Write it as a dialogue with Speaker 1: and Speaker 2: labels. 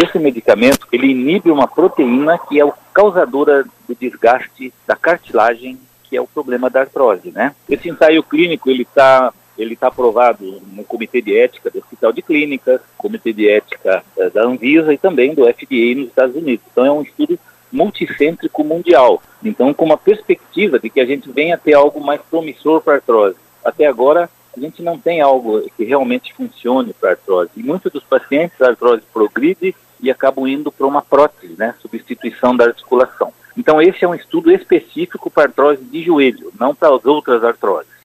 Speaker 1: Esse medicamento, ele inibe uma proteína que é o causadora do desgaste da cartilagem, que é o problema da artrose, né? Esse ensaio clínico, ele está aprovado no Comitê de Ética do Hospital de Clínicas, Comitê de Ética da Anvisa e também do FDA nos Estados Unidos. Então é um estudo multicêntrico mundial. Então, com uma perspectiva de que a gente venha a ter algo mais promissor para a artrose. Até agora, a gente não tem algo que realmente funcione para a artrose. E muitos dos pacientes, a artrose progride e acabam indo para uma prótese, né? Substituição da articulação. Então, esse é um estudo específico para artrose de joelho, não para as outras artroses.